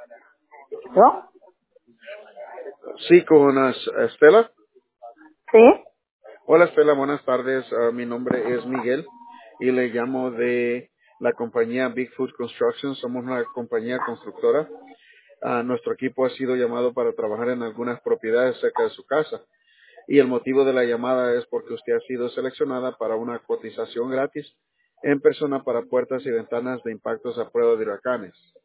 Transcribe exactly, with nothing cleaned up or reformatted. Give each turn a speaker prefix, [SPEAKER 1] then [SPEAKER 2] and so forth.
[SPEAKER 1] ¿Yo?
[SPEAKER 2] Sí, con uh, Estela.
[SPEAKER 1] Sí.
[SPEAKER 2] Hola Estela, buenas tardes. Uh, mi nombre es Miguel y le llamo de la compañía Bigfoot Construction. Somos una compañía constructora. Uh, nuestro equipo ha sido llamado para trabajar en algunas propiedades cerca de su casa. Y el motivo de la llamada es porque usted ha sido seleccionada para una cotización gratis en persona para puertas y ventanas de impactos a prueba de huracanes.